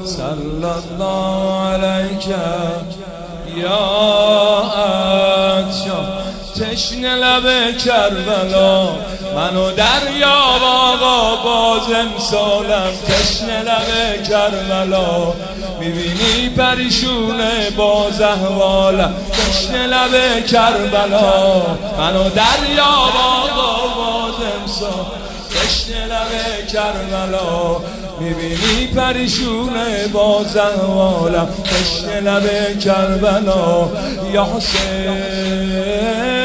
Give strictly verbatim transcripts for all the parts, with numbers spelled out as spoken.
صلی الله علیک یا عطشان تشنه لب کربلا منو دریاب آقا باز امسالم تشنه لب کربلا میبینی پریشونه باز احوالم تشنه لب کربلا منو دریاب آقا باز امسال تشنه لب کربلا میبینی پریشونه باز احوالم تشنه لب کربلا یا حسین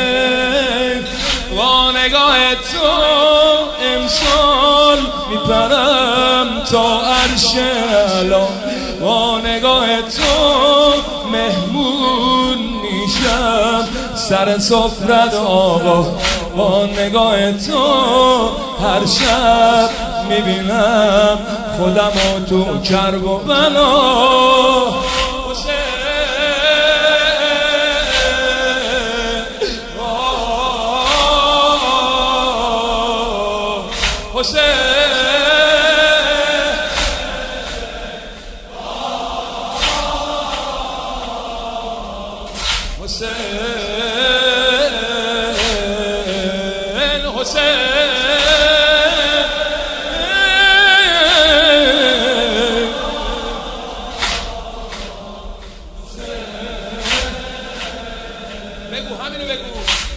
با نگاه تو امسال میپرم تا عرش اعلا با نگاه تو مهمون میشم سر سفرت آقا با نگاه تو هر شب میبینم خودمو تو کرب و بلا حسین حسین حسین بگو همینو بگو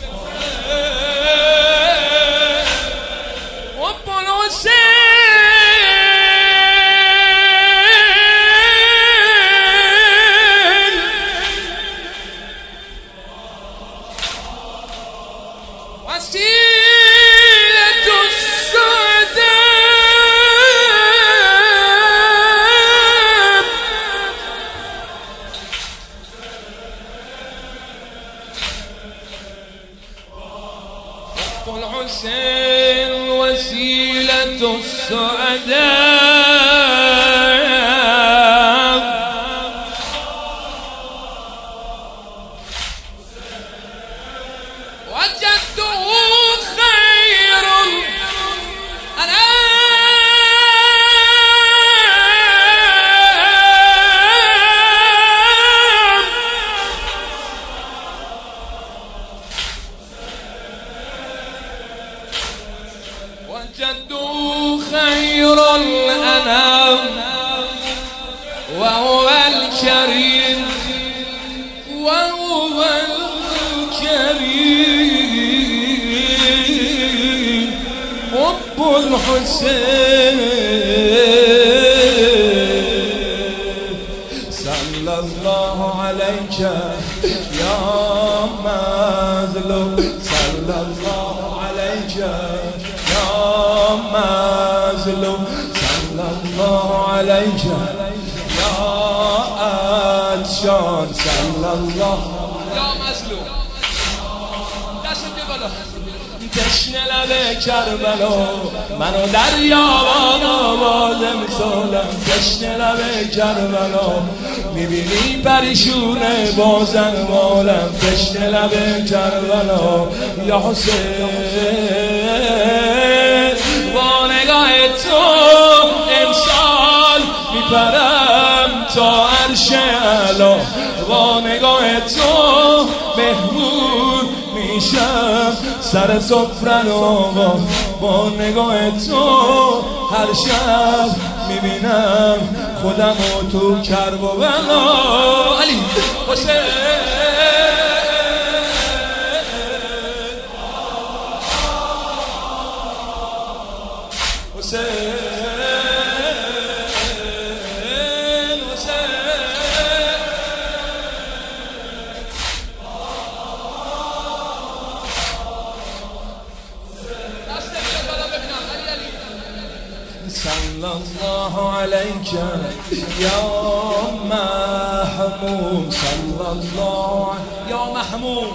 الحسين وسيلة السعداء وجدته خير الأنام وجدوا خير الأنام وهو الكريم وهو الكريم حب الحسين صلى الله عليك يا مظلوم صلى الله عليك مظلوم صلى الله عليك يا عطشان صلى الله يا مظلوم دست بالا تشنه لب کربلا منو دریاب آقا باز امسالم تشنه لب کربلا میبینی پریشونه باز احوالم تشنه لب کربلا یا حسین با نگاه تو امسال میپرم تا عرش اعلا با نگاه تو مهمون میشم سر سفرت آقا با نگاه تو هر شب میبینم خودمو تو کرب و بلا علی حسین حسین صلى الله عليك يا محمود صلى الله يا محمود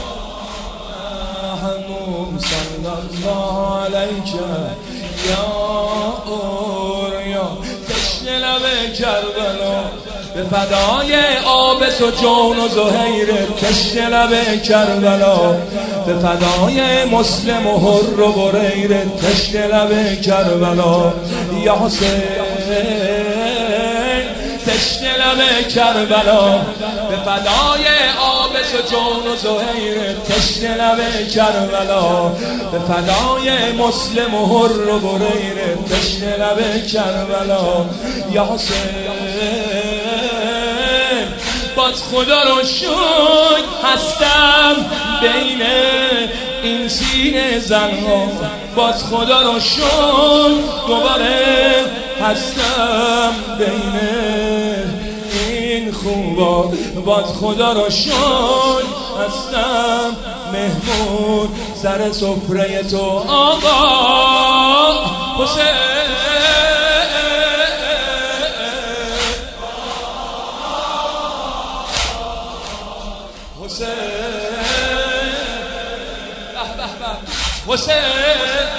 محمود صلى الله عليك يا أوريا تشنه لب کربلا به فدای آبس و جون و زهیر تشنه لب کربلا به فدای مسلم و حر و بریر تشنه لب کربلا یا حسین تشنه لب کربلا، به فدای آبس و جون و زهیر تشنه لب کربلا، به فدای مسلم و حر و بریر تشنه لب کربلا. یا حسین باز خدا رو شکر هستم بین این سینه زنها، باز خدا رو شکر دوباره هستم بین این خوبا، باز خدا رو شکر هستم مهمون سر سفره تو آقا حسین. حسین حسین